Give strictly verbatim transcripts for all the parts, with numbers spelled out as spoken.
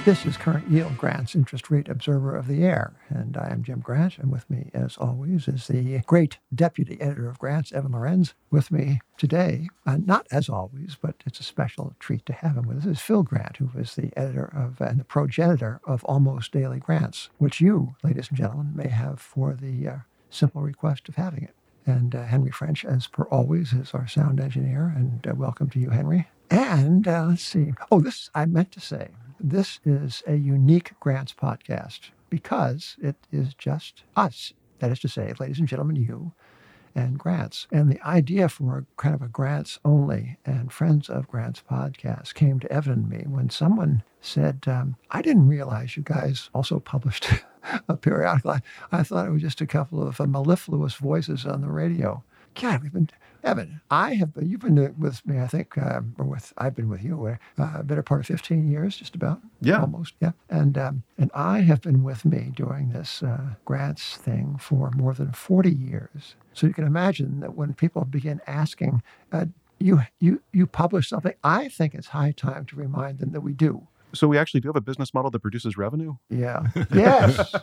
This is Current Yield, Grant's Interest Rate Observer of the Air, and I am Jim Grant, and with me, as always, is the great deputy editor of Grant's, Evan Lorenz. With me today, uh, not as always, but it's a special treat to have him with us, is Phil Grant, who is the editor of and the progenitor of Almost Daily Grants, which you, ladies and gentlemen, may have for the uh, simple request of having it. And uh, Henry French, as per always, is our sound engineer, and uh, welcome to you, Henry. And uh, let's see. Oh, this I meant to say. This is a unique Grants podcast because it is just us. That is to say, ladies and gentlemen, you and Grants. And the idea for a kind of a Grants only and Friends of Grants podcast came to Evan and me when someone said, um, I didn't realize you guys also published a periodical. I, I thought it was just a couple of uh, mellifluous voices on the radio. God, we've been... Evan, I have been, you've been with me, I think, uh, or with, I've been with you, uh, a better part of fifteen years, just about. Yeah. Almost, yeah. And um, and I have been with me doing this uh, Grants thing for more than forty years. So you can imagine that when people begin asking, uh, you, you, you publish something, I think it's high time to remind them that we do. So we actually do have a business model that produces revenue? Yeah. Yes.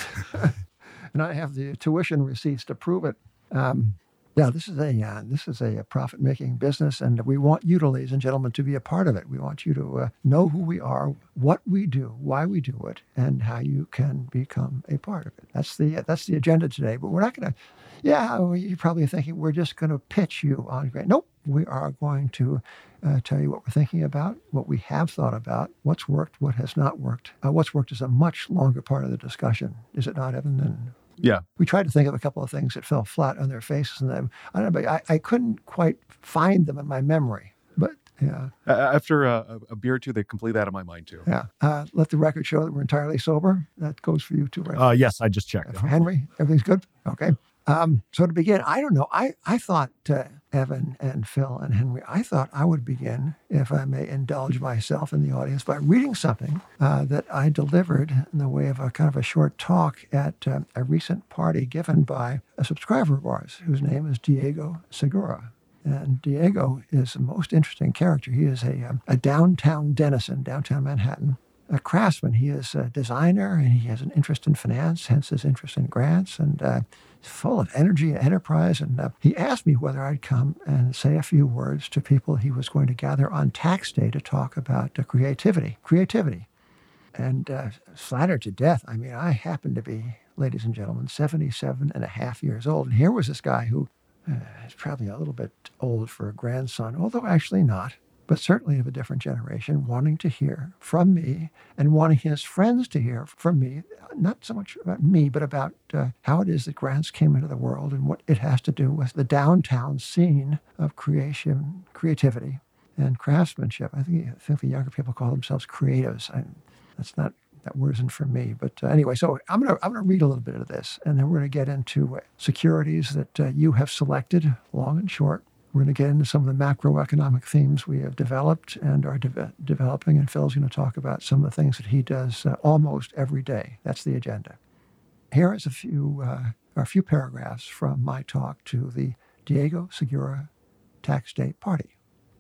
And I have the tuition receipts to prove it. Um, Yeah, this is a uh, this is a, a profit-making business, and we want you to, ladies and gentlemen, to be a part of it. We want you to uh, know who we are, what we do, why we do it, and how you can become a part of it. That's the uh, that's the agenda today. But we're not going to. Yeah, well, you're probably thinking we're just going to pitch you on Grant. Nope, we are going to uh, tell you what we're thinking about, what we have thought about, what's worked, what has not worked. Uh, what's worked is a much longer part of the discussion, is it not, Evan? And Yeah. we tried to think of a couple of things that fell flat on their faces, and I, I don't know, but I, I couldn't quite find them in my memory. But yeah, Uh, after a, a beer or two, they completely out of my mind too. yeah. Uh, let the record show that we're entirely sober. That goes for you too, right? Uh, yes, I just checked. Uh, for Henry, everything's good? Okay. Um, so to begin, I don't know. I, I thought, uh, Evan and Phil and Henry, I thought I would begin, if I may indulge myself in the audience, by reading something uh, that I delivered in the way of a kind of a short talk at uh, a recent party given by a subscriber of ours, whose name is Diego Segura. And Diego is a most interesting character. He is a, um, a downtown denizen, downtown Manhattan, a craftsman. He is a designer, and he has an interest in finance, hence his interest in grants, and uh, he's full of energy and enterprise. And uh, he asked me whether I'd come and say a few words to people he was going to gather on tax day to talk about uh, creativity. Creativity. And uh, flattered to death. I mean, I happen to be, ladies and gentlemen, seventy-seven and a half years old. And here was this guy who uh, is probably a little bit old for a grandson, although actually not, but certainly of a different generation, wanting to hear from me and wanting his friends to hear from me, not so much about me, but about uh, how it is that grants came into the world and what it has to do with the downtown scene of creation, creativity, and craftsmanship. I think, I think the younger people call themselves creatives. I, that's not, that word isn't for me. But uh, anyway, so I'm going to I'm going to read a little bit of this, and then we're going to get into uh, securities that uh, you have selected, long and short. We're going to get into some of the macroeconomic themes we have developed and are de- developing, and Phil's going to talk about some of the things that he does uh, almost every day. That's the agenda. Here is a few, uh, a few paragraphs from my talk to the Diego Segura Tax Day Party.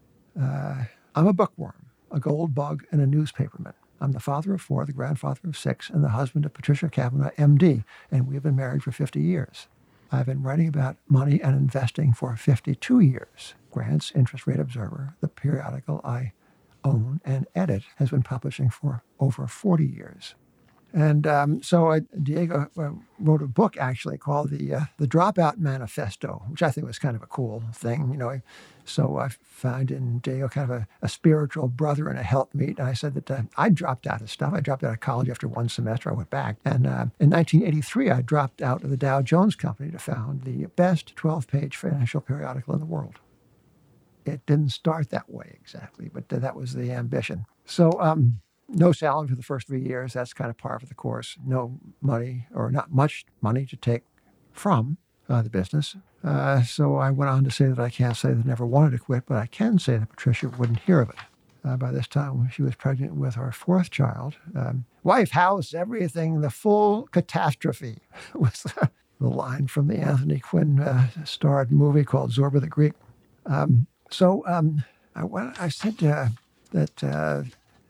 Uh, I'm a bookworm, a gold bug, and a newspaperman. I'm the father of four, the grandfather of six, and the husband of Patricia Kavanaugh, M D, and we have been married for fifty years. I've been writing about money and investing for fifty-two years. Grant's Interest Rate Observer, the periodical I own and edit, has been publishing for over forty years. And um, so uh, Diego uh, wrote a book, actually, called the uh, the Dropout Manifesto, which I think was kind of a cool thing, you know. So I found in Diego kind of a, a spiritual brother and a helpmeet. And I said that uh, I dropped out of stuff. I dropped out of college after one semester. I went back. And uh, in nineteen eighty-three, I dropped out of the Dow Jones Company to found the best twelve-page financial periodical in the world. It didn't start that way exactly, but uh, that was the ambition. So um, no salary for the first three years. That's kind of par for the course. No money, or not much money, to take from uh, the business. Uh, so I went on to say that I can't say that I never wanted to quit, but I can say that Patricia wouldn't hear of it. Uh, by this time, she was pregnant with our fourth child. Um, Wife, house, everything, the full catastrophe was the line from the Anthony Quinn uh, starred movie called Zorba the Greek. Um, so um, I, went, I said uh, that... Uh,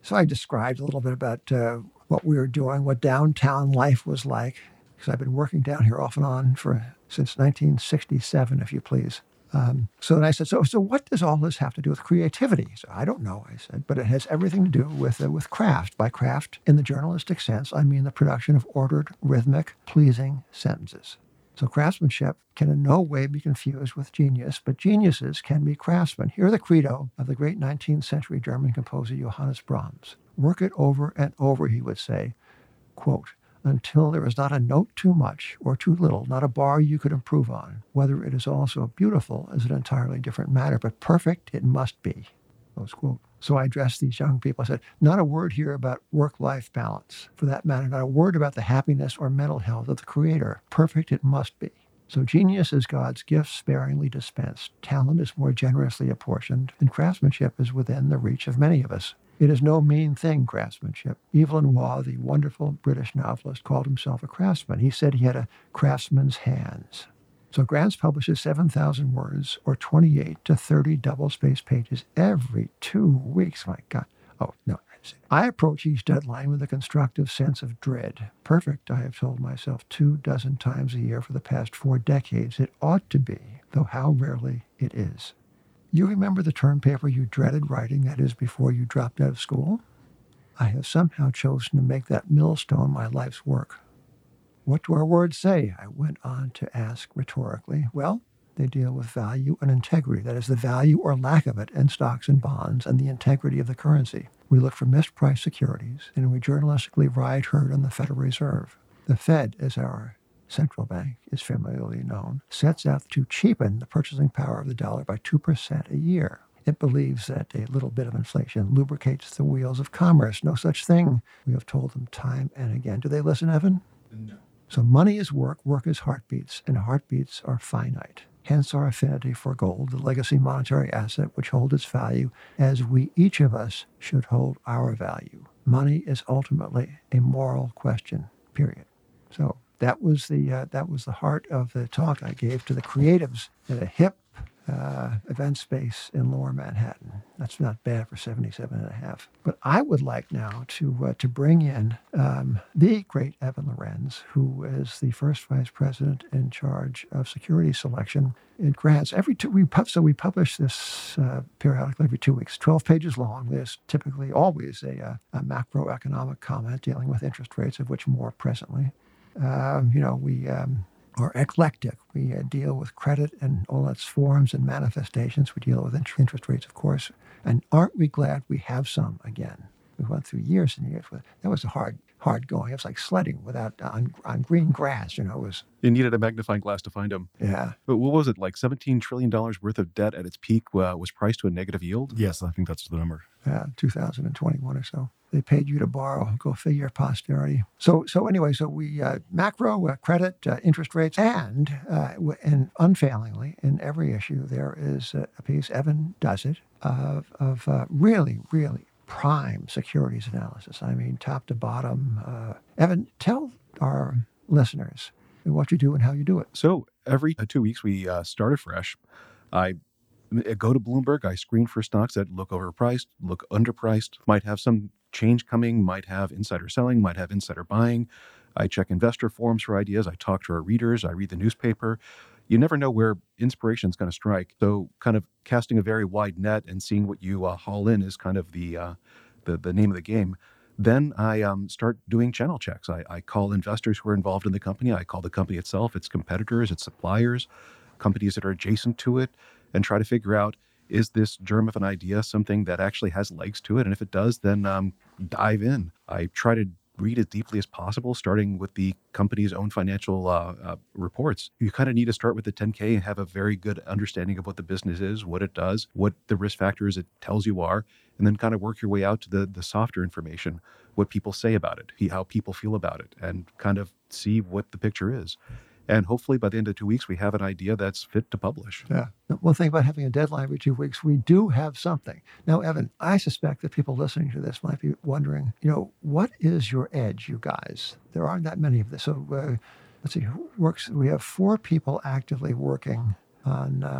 So I described a little bit about uh, what we were doing, what downtown life was like, because I've been working down here off and on for since nineteen sixty-seven, if you please. Um, so then I said, so so what does all this have to do with creativity? So I don't know, I said, but it has everything to do with uh, with craft. By craft, in the journalistic sense, I mean the production of ordered, rhythmic, pleasing sentences. So craftsmanship can in no way be confused with genius, but geniuses can be craftsmen. Hear the credo of the great nineteenth century German composer Johannes Brahms. Work it over and over, he would say, quote, until there is not a note too much or too little, not a bar you could improve on. Whether it is also beautiful is an entirely different matter, but perfect it must be. Close quote. So I addressed these young people. I said, not a word here about work-life balance. For that matter, not a word about the happiness or mental health of the creator. Perfect it must be. So genius is God's gift sparingly dispensed. Talent is more generously apportioned, and craftsmanship is within the reach of many of us. It is no mean thing, craftsmanship. Evelyn Waugh, the wonderful British novelist, called himself a craftsman. He said he had a craftsman's hands. So Grants publishes seven thousand words, or twenty-eight to thirty double-spaced pages every two weeks. My God. Oh, no. I approach each deadline with a constructive sense of dread. Perfect, I have told myself two dozen times a year for the past four decades. It ought to be, though how rarely it is. You remember the term paper you dreaded writing, that is, before you dropped out of school? I have somehow chosen to make that millstone my life's work. What do our words say? I went on to ask rhetorically. Well, they deal with value and integrity. That is, the value or lack of it in stocks and bonds and the integrity of the currency. We look for mispriced securities, and we journalistically ride herd on the Federal Reserve. The Fed, as our central bank is familiarly known, sets out to cheapen the purchasing power of the dollar by two percent a year. It believes that a little bit of inflation lubricates the wheels of commerce. No such thing. We have told them time and again. Do they listen, Evan? No. So money is work, work is heartbeats, and heartbeats are finite. Hence our affinity for gold, the legacy monetary asset which holds its value as we, each of us, should hold our value. Money is ultimately a moral question, period. So that was the uh, that was the heart of the talk I gave to the creatives at a hip uh, event space in Lower Manhattan. That's not bad for seventy-seven and a half. But I would like now to uh, to bring in um, the great Evan Lorenz, who is the first vice president in charge of security selection in Grants. Every two, we pub, so we publish this uh, periodically every two weeks, twelve pages long. There's typically always a, a macroeconomic comment dealing with interest rates, of which more presently. Uh, you know, we um, are eclectic. We uh, deal with credit and all its forms and manifestations. We deal with int- interest rates, of course. And aren't we glad we have some again? We went through years and years with that was a hard, hard going. It was like sledding without on, on green grass. You know, it was. You needed a magnifying glass to find them. Yeah. But what was it, like seventeen trillion dollars worth of debt at its peak uh, was priced to a negative yield? Yes, I think that's the number. Uh, two thousand twenty-one or so. They paid you to borrow. Go figure, posterity. So, so anyway, so we uh, macro uh, credit, uh, interest rates, and uh, and unfailingly in every issue there is a, a piece. Evan does it of of uh, really, really prime securities analysis. I mean, top to bottom. Uh, Evan, tell our listeners what you do and how you do it. So every two weeks we uh, start afresh. I go to Bloomberg. I screen for stocks that look overpriced, look underpriced, might have some change coming, might have insider selling, might have insider buying. I check investor forums for ideas. I talk to our readers. I read the newspaper. You never know where inspiration is going to strike. So kind of casting a very wide net and seeing what you uh, haul in is kind of the, uh, the the name of the game. Then I um, start doing channel checks. I, I call investors who are involved in the company. I call the company itself, its competitors, its suppliers, companies that are adjacent to it, and try to figure out, is this germ of an idea something that actually has legs to it? And if it does, then um, dive in. I try to read as deeply as possible, starting with the company's own financial uh, uh, reports. You kind of need to start with the ten K and have a very good understanding of what the business is, what it does, what the risk factors it tells you are, and then kind of work your way out to the, the softer information, what people say about it, how people feel about it, and kind of see what the picture is. And hopefully by the end of two weeks, we have an idea that's fit to publish. Yeah. One thing about having a deadline every two weeks, we do have something. Now, Evan, I suspect that people listening to this might be wondering, you know, what is your edge, you guys? There aren't that many of this. So uh, let's see, who works? We have four people actively working on um,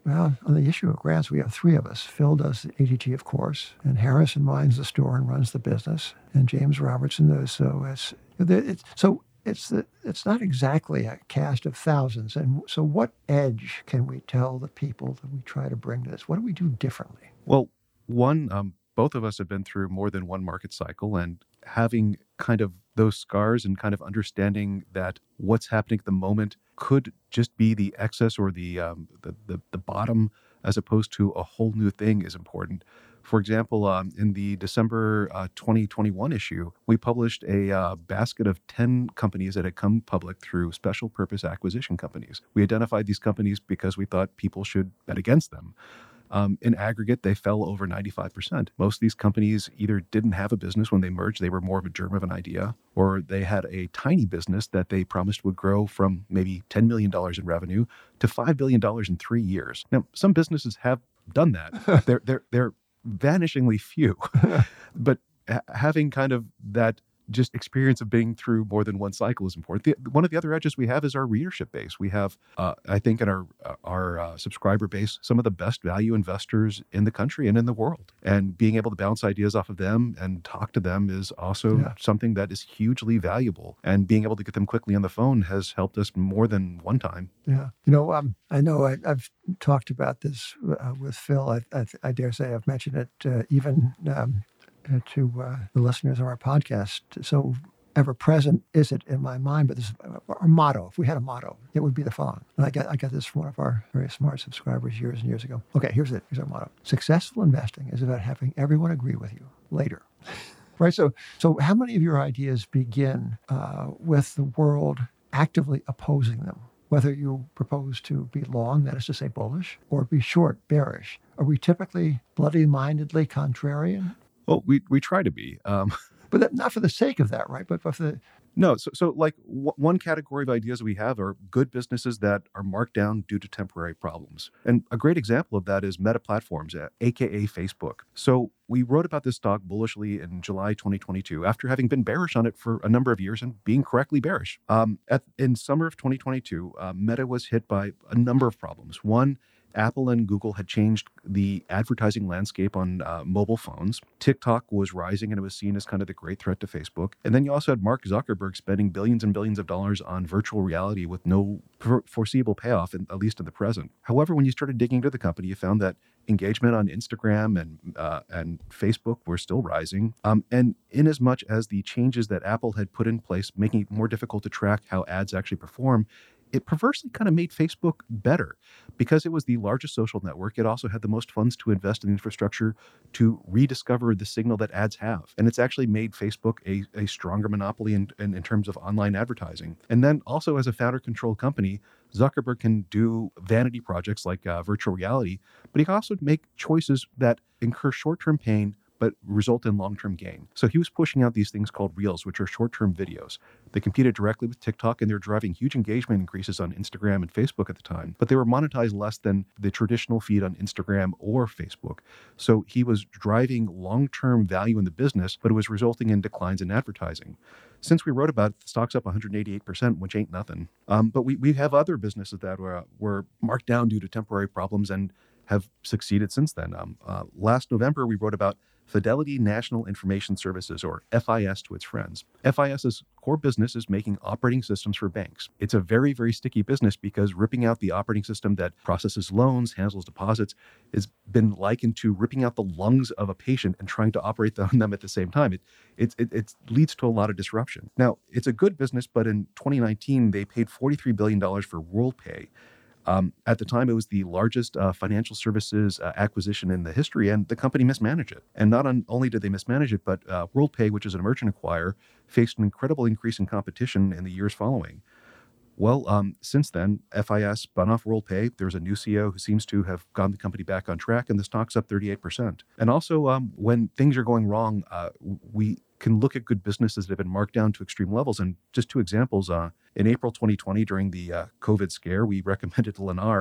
Well, on the issue of grants, we have three of us. Phil does the A T G, of course, and Harrison minds the store and runs the business, and James Robertson does. So it's, it's so it's the, it's not exactly a cast of thousands. And so, what edge can we tell the people that we try to bring to this? What do we do differently? Well, one, um, both of us have been through more than one market cycle, and having kind of those scars and kind of understanding that what's happening at the moment could just be the excess or the um, the, the the bottom, as opposed to a whole new thing, is important. For example, um, in the December uh, twenty twenty-one issue, we published a uh, basket of ten companies that had come public through special purpose acquisition companies. We identified these companies because we thought people should bet against them. Um, in aggregate, they fell over ninety-five percent. Most of these companies either didn't have a business when they merged, they were more of a germ of an idea, or they had a tiny business that they promised would grow from maybe ten million dollars in revenue to five billion dollars in three years. Now, some businesses have done that. they're, they're, they're vanishingly few. But ha- having kind of that just experience of being through more than one cycle is important. The, one of the other edges we have is our readership base. We have, uh, I think, in our uh, our uh, subscriber base, some of the best value investors in the country and in the world. And being able to bounce ideas off of them and talk to them is also yeah. something that is hugely valuable. And being able to get them quickly on the phone has helped us more than one time. Yeah. You know, um, I know I, I've talked about this uh, with Phil. I, I, I dare say I've mentioned it uh, even um, to uh, the listeners of our podcast. So ever present is it in my mind, but this is our motto. If we had a motto, it would be the following. And I got, I got this from one of our very smart subscribers years and years ago. Okay, here's it. Here's our motto. Successful investing is about having everyone agree with you later. Right? So, so how many of your ideas begin uh, with the world actively opposing them? Whether you propose to be long, that is to say bullish, or be short, bearish. Are we typically bloody-mindedly contrarian? Well, we we try to be. Um, but that, not for the sake of that, right? But, but for the... No, so, so like w- one category of ideas we have are good businesses that are marked down due to temporary problems. And a great example of that is Meta Platforms, aka Facebook. So we wrote about this stock bullishly in July twenty twenty-two after having been bearish on it for a number of years and being correctly bearish. Um, at, in summer of twenty twenty-two, uh, Meta was hit by a number of problems. One, Apple and Google had changed the advertising landscape on uh, mobile phones. TikTok was rising and it was seen as kind of the great threat to Facebook. And then you also had Mark Zuckerberg spending billions and billions of dollars on virtual reality with no for- foreseeable payoff, in, at least in the present. However, when you started digging into the company, you found that engagement on Instagram and uh, and Facebook were still rising. Um, and in as much as the changes that Apple had put in place, making it more difficult to track how ads actually perform, it perversely kind of made Facebook better because it was the largest social network. It also had the most funds to invest in infrastructure to rediscover the signal that ads have. And it's actually made Facebook a, a stronger monopoly in, in, in terms of online advertising. And then also as a founder-controlled company, Zuckerberg can do vanity projects like uh, virtual reality, but he can also make choices that incur short-term pain but result in long-term gain. So he was pushing out these things called Reels, which are short-term videos. They competed directly with TikTok, and they were driving huge engagement increases on Instagram and Facebook at the time. But they were monetized less than the traditional feed on Instagram or Facebook. So he was driving long-term value in the business, but it was resulting in declines in advertising. Since we wrote about it, the stock's up one hundred eighty-eight percent, which ain't nothing. Um, but we, we have other businesses that were, were marked down due to temporary problems and have succeeded since then. Um, uh, last November, we wrote about Fidelity National Information Services, or F I S to its friends. FIS's core business is making operating systems for banks. It's a very, very sticky business because ripping out the operating system that processes loans, handles deposits, has been likened to ripping out the lungs of a patient and trying to operate them at the same time. It, it, it, it leads to a lot of disruption. Now, it's a good business, but in twenty nineteen, they paid forty-three billion dollars for WorldPay. Um, at the time, it was the largest uh, financial services uh, acquisition in the history, and the company mismanaged it. And not on, only did they mismanage it, but uh, WorldPay, which is a merchant acquirer, faced an incredible increase in competition in the years following. Well, um, since then, F I S spun off WorldPay. There's a new C E O who seems to have gotten the company back on track, and the stock's up thirty-eight percent. And also, um, when things are going wrong, uh, we can look at good businesses that have been marked down to extreme levels. And just two examples, uh, in April twenty twenty, during the uh, COVID scare, we recommended Lennar,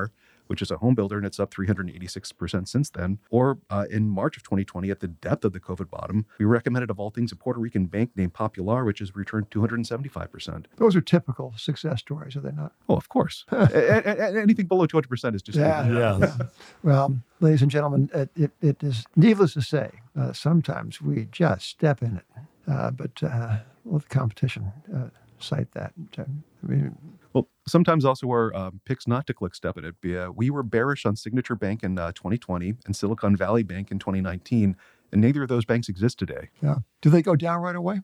which is a home builder, and it's up three hundred eighty-six percent since then. Or uh, in March of twenty twenty, at the depth of the COVID bottom, we recommended, of all things, a Puerto Rican bank named Popular, which has returned two hundred seventy-five percent. Those are typical success stories, are they not? Oh, of course. a- a- a- anything below two hundred percent is just... Yeah. Yeah. Yeah. Well, ladies and gentlemen, it, it, it is needless to say, uh, sometimes we just step in it. Uh, but uh, let the competition uh, cite that. I mean, Well, sometimes also our uh, picks not to click step in it. Uh, we were bearish on Signature Bank in uh, twenty twenty and Silicon Valley Bank in twenty nineteen, and neither of those banks exist today. yeah. Do they go down right away?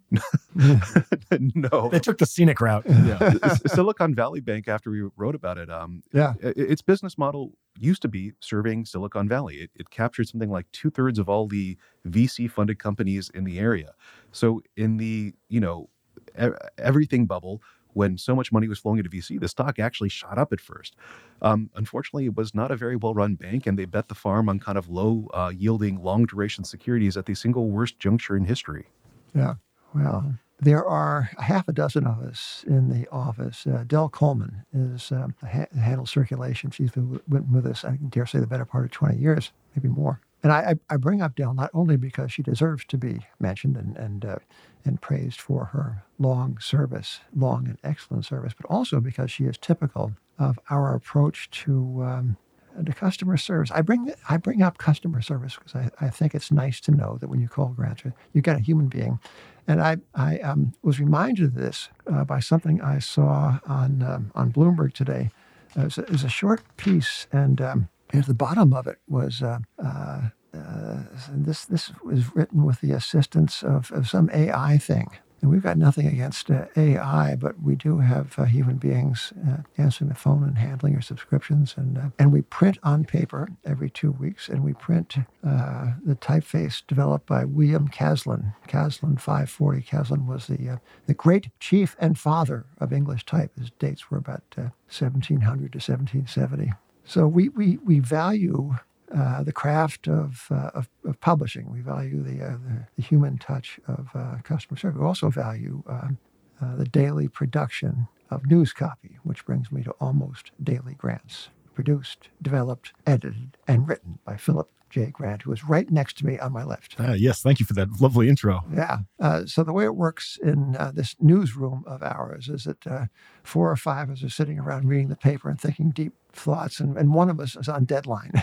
No. They took the scenic route. Yeah. S- Silicon Valley Bank, after we wrote about it, um, Yeah. i- its business model used to be serving Silicon Valley. It, it captured something like two thirds of all the V C-funded companies in the area. So in the, you know, e- everything bubble, when so much money was flowing into V C, the stock actually shot up at first. Um, unfortunately, it was not a very well-run bank, and they bet the farm on kind of low-yielding, long-duration securities at the single worst juncture in history. Yeah. Well, there are a half a dozen of us in the office. Uh, Del Coleman is um, ha- handles circulation. She's been w- been with us, I dare say, the better part of twenty years, maybe more. And I, I I bring up Del not only because she deserves to be mentioned and and uh, and praised for her long service, long and excellent service, but also because she is typical of our approach to um, to customer service. I bring I bring up customer service because I, I think it's nice to know that when you call Grant, you get a human being. And I I um, was reminded of this uh, by something I saw on um, on Bloomberg today. Uh, it, was a, it was a short piece, and um, at the bottom of it was uh, uh, uh, this this was written with the assistance of, of some A I thing. And we've got nothing against uh, A I, but we do have uh, human beings uh, answering the phone and handling your subscriptions. And uh, and we print on paper every two weeks, and we print uh, the typeface developed by William Caslin. Caslin five forty. Caslin was the uh, the great chief and father of English type. His dates were about uh, seventeen hundred to seventeen seventy. So we we we value uh, the craft of, uh, of of publishing. We value the uh, the, the human touch of uh, customer service. We also value um, uh, the daily production of news copy, which brings me to Almost Daily Grants, produced, developed, edited, and written by Philip J. Grant, who is right next to me on my left. Uh, yes, thank you for that lovely intro. Yeah. Uh, so the way it works in uh, this newsroom of ours is that uh, four or five of us are sitting around reading the paper and thinking deep thoughts, and, and one of us is on deadline.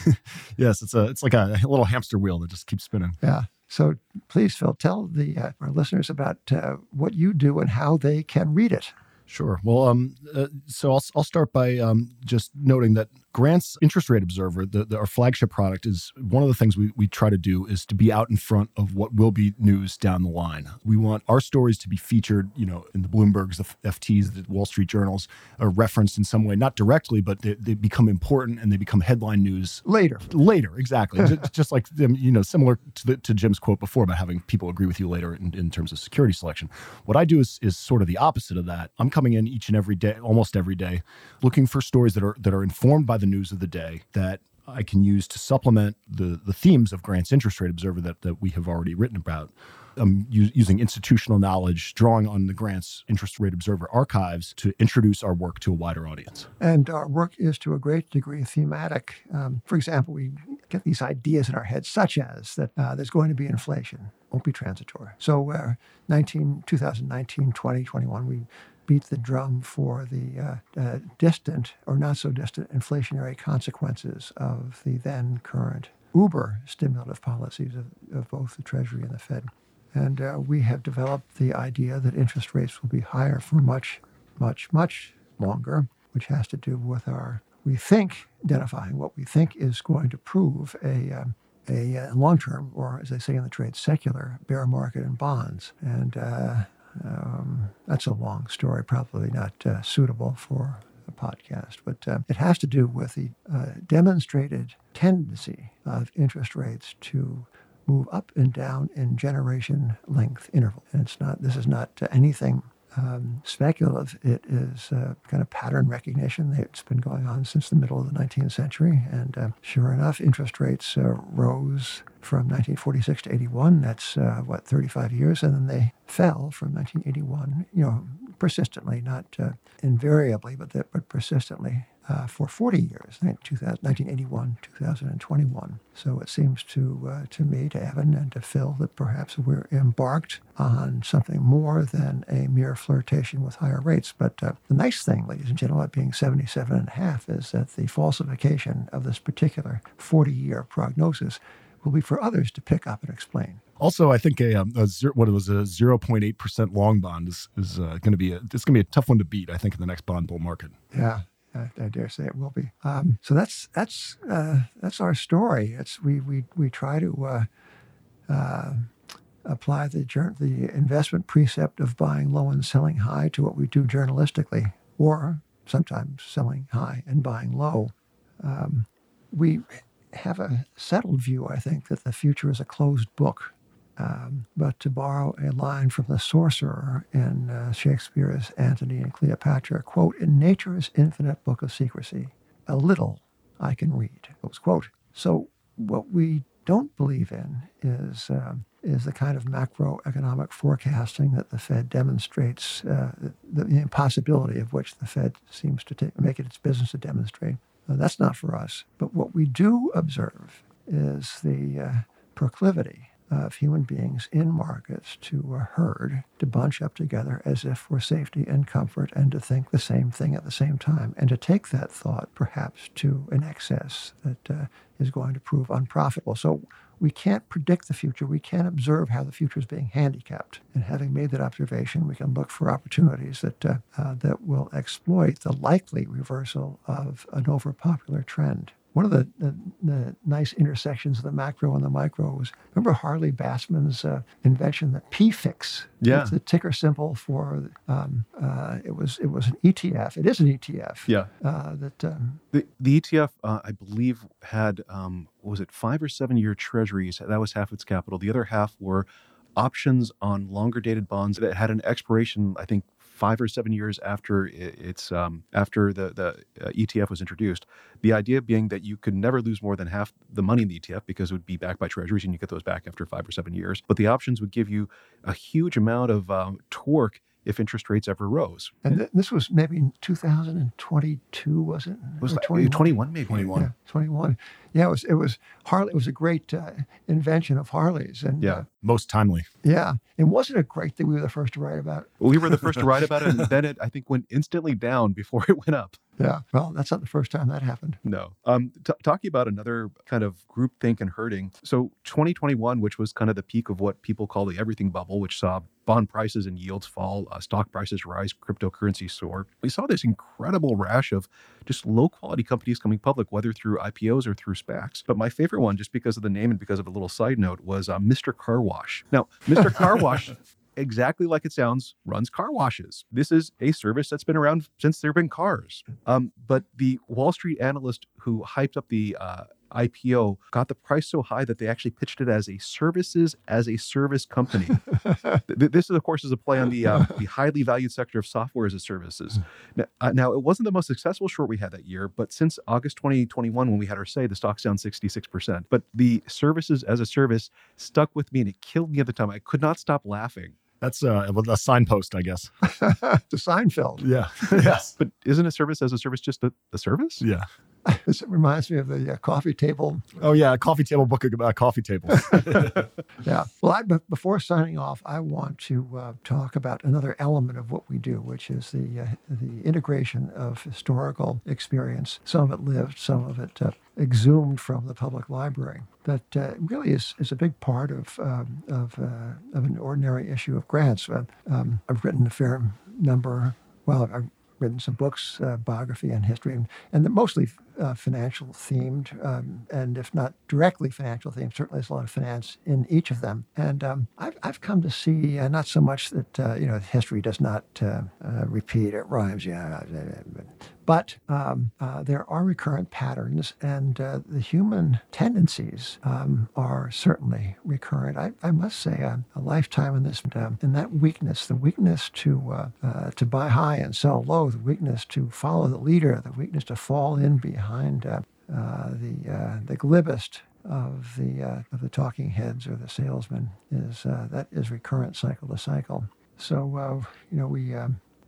Yes, it's a it's like a little hamster wheel that just keeps spinning. Yeah. So please, Phil, tell the uh, our listeners about uh, what you do and how they can read it. Sure. Well, um, uh, so I'll I'll start by um, just noting that Grant's Interest Rate Observer, the, the, our flagship product, is one of the things we, we try to do is to be out in front of what will be news down the line. We want our stories to be featured, you know, in the Bloombergs, the F Ts, the Wall Street Journals, are referenced in some way, not directly, but they, they become important and they become headline news Later. later. Exactly. just, just like them, you know, similar to, the, to Jim's quote before about having people agree with you later in, in terms of security selection. What I do is is sort of the opposite of that. I'm coming in each and every day, almost every day, looking for stories that are that are informed by the news of the day that I can use to supplement the the themes of Grant's Interest Rate Observer that, that we have already written about. I'm u- using institutional knowledge, drawing on the Grant's Interest Rate Observer archives to introduce our work to a wider audience. And our work is to a great degree thematic. Um, for example, we get these ideas in our heads, such as that uh, there's going to be inflation, won't be transitory. So uh, nineteen, twenty nineteen, twenty, twenty-one, we beat the drum for the uh, uh, distant or not so distant inflationary consequences of the then current uber stimulative policies of, of both the Treasury and the Fed. And uh, we have developed the idea that interest rates will be higher for much, much, much longer, which has to do with our, we think, identifying what we think is going to prove a um, a uh, long-term, or as they say in the trade, secular bear market in bonds. And uh, Um, that's a long story, probably not uh, suitable for a podcast, but uh, it has to do with the uh, demonstrated tendency of interest rates to move up and down in generation length interval. And it's not, this is not uh, anything um, speculative. It is uh, kind of pattern recognition. It's been going on since the middle of the nineteenth century. And uh, sure enough, interest rates uh, rose from nineteen forty-six to eighty-one. That's, uh, what, thirty-five years. And then they fell from nineteen eighty-one, you know, persistently, not uh, invariably, but, that, but persistently. uh, for forty years, nineteen eighty-one, two thousand twenty-one. So it seems to uh, to me, to Evan, and to Phil that perhaps we're embarked on something more than a mere flirtation with higher rates. But uh, the nice thing, ladies and gentlemen, about being seventy-seven and a half is that the falsification of this particular forty-year prognosis will be for others to pick up and explain. Also, I think a, um, a zero, what it was a zero point eight percent long bond is is uh, going to be a, it's going to be a tough one to beat, I think, in the next bond bull market. Yeah, I, I dare say it will be. Um, so that's that's uh, that's our story. It's we we we try to uh, uh, apply the jour- the investment precept of buying low and selling high to what we do journalistically, or sometimes selling high and buying low. Um, we have a settled view, I think, that the future is a closed book. Um, but to borrow a line from the sorcerer in uh, Shakespeare's Antony and Cleopatra, quote, "In nature's infinite book of secrecy, a little I can read," close quote. So what we don't believe in is uh, is the kind of macroeconomic forecasting that the Fed demonstrates, uh, the, the impossibility of which the Fed seems to take, make it its business to demonstrate. Uh, that's not for us. But what we do observe is the uh, proclivity of human beings in markets to a herd, to bunch up together as if for safety and comfort, and to think the same thing at the same time, and to take that thought perhaps to an excess that uh, is going to prove unprofitable. So we can't predict the future. We can't observe how the future is being handicapped. And having made that observation, we can look for opportunities that uh, uh, that will exploit the likely reversal of an overpopular trend. One of the, the, the nice intersections of the macro and the micro was, remember Harley Bassman's uh, invention, the P-Fix? Yeah. It's the ticker symbol for, um, uh, it was it was an E T F. It is an E T F. Yeah. Uh, that um, The, the E T F, uh, I believe, had, um, what was it, five or seven year treasuries. That was half its capital. The other half were options on longer dated bonds that had an expiration, I think, five or seven years after it's um, after the the uh, E T F was introduced. The idea being that you could never lose more than half the money in the E T F because it would be backed by treasuries, and you get those back after five or seven years. But the options would give you a huge amount of um, torque if interest rates ever rose. And th- this was maybe in two thousand twenty-two, was it? It was Or like twenty-one? twenty-one, maybe. twenty-one. Yeah, twenty-one. Yeah, it was. It was Harley. It was a great uh, invention of Harley's, and Yeah. uh, Most timely. yeah. And wasn't it great that we were the first to write about it? Well, we were the first to write about it, and then it, I think, went instantly down before it went up. Yeah. Well, that's not the first time that happened. No. Um, t- talking about another kind of groupthink and herding. So twenty twenty-one, which was kind of the peak of what people call the everything bubble, which saw bond prices and yields fall, uh, stock prices rise, cryptocurrency soar. We saw this incredible rash of just low quality companies coming public, whether through I P Os or through SPACs. But my favorite one, just because of the name and because of a little side note, was uh, Mister Car Wash. Now, Mister Car Wash, exactly like it sounds, runs car washes. This is a service that's been around since there have been cars. Um, but the Wall Street analyst who hyped up the uh, I P O got the price so high that they actually pitched it as a services as a service company. Th- this, of course, is a play on the uh, the highly valued sector of software as a services. Now, uh, now, it wasn't the most successful short we had that year, but since August twenty twenty-one, when we had our say, the stock's down sixty-six percent. But the services as a service stuck with me, and it killed me at the time. I could not stop laughing. That's uh, a signpost, I guess. To Seinfeld. Yeah. Yes. But isn't a service as a service just a, a service? Yeah. This reminds me of the uh, coffee table. Oh, yeah. A coffee table book about coffee tables. Yeah. Well, I, b- before signing off, I want to uh, talk about another element of what we do, which is the uh, the integration of historical experience. Some of it lived, some of it uh, exhumed from the public library. That uh, really is, is a big part of um, of uh, of an ordinary issue of grants. Uh, um, I've written a fair number. Well, I've written some books, uh, biography and history, and, and they're mostly uh, financial themed, um, and if not directly financial themed, certainly there's a lot of finance in each of them. And um, I've, I've come to see uh, not so much that, uh, you know, history does not uh, uh, repeat, it rhymes, yeah, but um, uh, there are recurrent patterns, and uh, the human tendencies um, are certainly recurrent. I, I must say, uh, a lifetime in this, um, in that weakness, the weakness to uh, uh, to buy high and sell low, the weakness to follow the leader, the weakness to fall in behind uh, uh, the uh, the glibest of the uh, of the talking heads or the salesmen is uh, that is recurrent cycle to cycle. So uh, you know we. Um,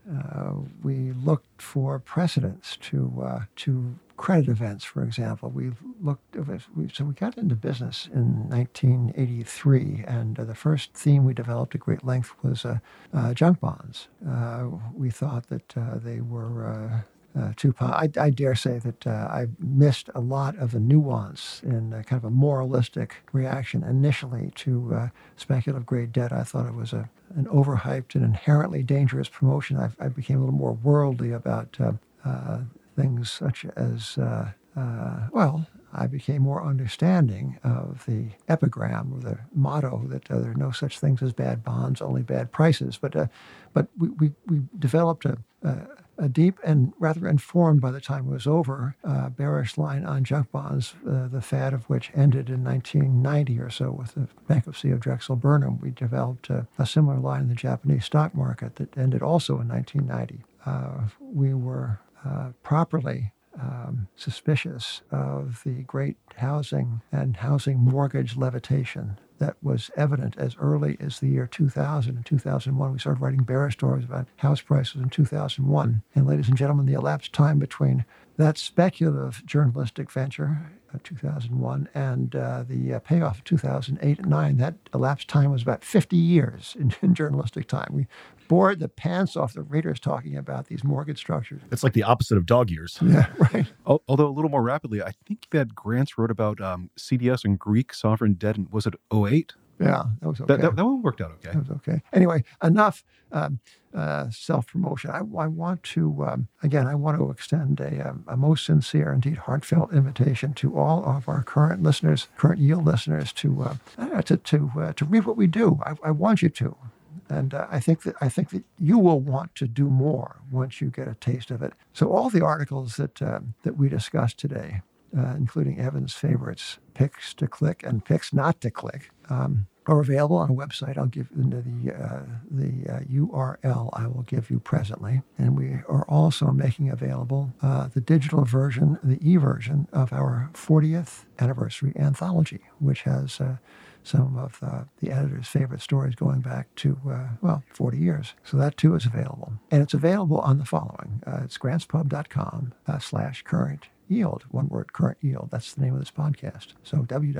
Uh, we looked for precedents to uh, to credit events, for example. We looked, we, so we got into business in nineteen eighty-three, and uh, the first theme we developed at great length was uh, uh, junk bonds. Uh, we thought that uh, they were uh, uh, too, po- I, I dare say that uh, I missed a lot of the nuance in uh, kind of a moralistic reaction initially to uh, speculative grade debt. I thought it was a an overhyped and inherently dangerous promotion. I, I became a little more worldly about uh, uh, things such as, uh, uh, well, I became more understanding of the epigram or the motto that uh, there are no such things as bad bonds, only bad prices. But uh, but we, we, we developed a, a, a deep and rather informed, by the time it was over, uh, bearish line on junk bonds, uh, the fad of which ended in nineteen ninety or so with the bankruptcy of Drexel Burnham. We developed uh, a similar line in the Japanese stock market that ended also in nineteen ninety. Uh, we were uh, properly Um, suspicious of the great housing and housing mortgage levitation that was evident as early as the year two thousand. In two thousand one, we started writing bearish stories about house prices in two thousand one. And ladies and gentlemen, the elapsed time between that speculative journalistic venture, uh, two thousand one, and uh, the uh, payoff of two thousand eight and nine, that elapsed time was about fifty years in, in journalistic time. We bored the pants off the readers talking about these mortgage structures. It's like the opposite of dog years. Yeah, right. Although a little more rapidly, I think that Grants wrote about um, C D S and Greek sovereign debt, and was it oh eight? Yeah, that was okay. That, that, that one worked out okay. That was okay. Anyway, enough um, uh, self-promotion. I, I want to, um, again, I want to extend a, um, a most sincere, indeed heartfelt invitation to all of our current listeners, current yield listeners, to uh, uh, to to, uh, to read what we do. I, I want you to. And uh, I think that I think that you will want to do more once you get a taste of it. So all the articles that uh, that we discussed today, uh, including Evan's favorites, picks to click and picks not to click, um, are available on a website. I'll give you the uh, the uh, U R L. I will give you presently, and we are also making available uh, the digital version, the e-version of our fortieth anniversary anthology, which has Uh, some of uh, the editor's favorite stories going back to, uh, well, forty years. So that too is available. And it's available on the following. Uh, it's grantspub.com uh, slash current yield. One word, current yield. That's the name of this podcast. So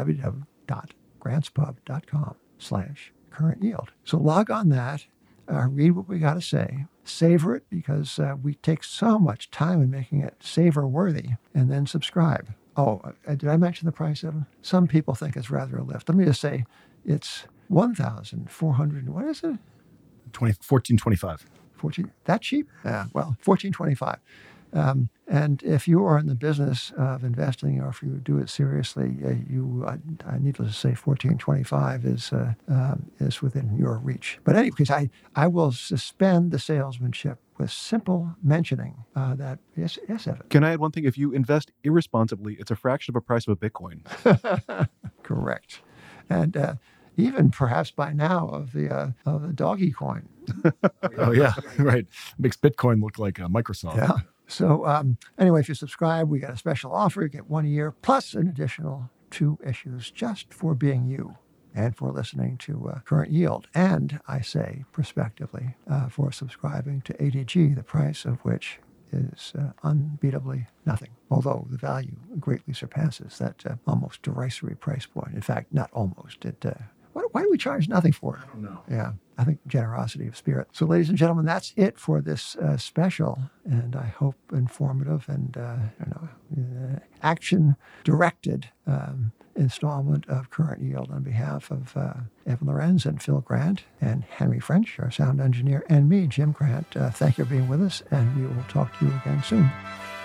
www.grantspub.com slash current yield. So log on that, uh, read what we got to say, savor it because uh, we take so much time in making it savor worthy, and then subscribe. Oh, uh, did I mention the price of them? Some people think it's rather a lift. Let me just say it's one thousand four hundred, what is it? fourteen twenty-five. fourteen, that cheap? Yeah, well, fourteen twenty-five. Um, and if you are in the business of investing, or if you do it seriously, uh, you, uh, needless to say, fourteen twenty-five is uh, um, is within your reach. But anyway, because I, I will suspend the salesmanship with simple mentioning uh, that, yes, yes, Evan. Can I add one thing? If you invest irresponsibly, it's a fraction of a price of a Bitcoin. Correct. And uh, even perhaps by now of the uh, of the doggy coin. Oh, yeah, right. Makes Bitcoin look like uh, Microsoft. Yeah. So um, anyway, if you subscribe, we got a special offer. You get one year plus an additional two issues just for being you and for listening to uh, Current Yield. And I say prospectively uh, for subscribing to A D G, the price of which is uh, unbeatably nothing, although the value greatly surpasses that uh, almost derisory price point. In fact, not almost. It. Uh, why, why do we charge nothing for it? I don't know. Yeah, I think generosity of spirit. So, ladies and gentlemen, that's it for this uh, special, and I hope informative and uh, you know, uh, action-directed um, installment of Current Yield on behalf of uh, Evan Lorenz and Phil Grant and Henry French, our sound engineer, and me, Jim Grant. Uh, thank you for being with us, and we will talk to you again soon.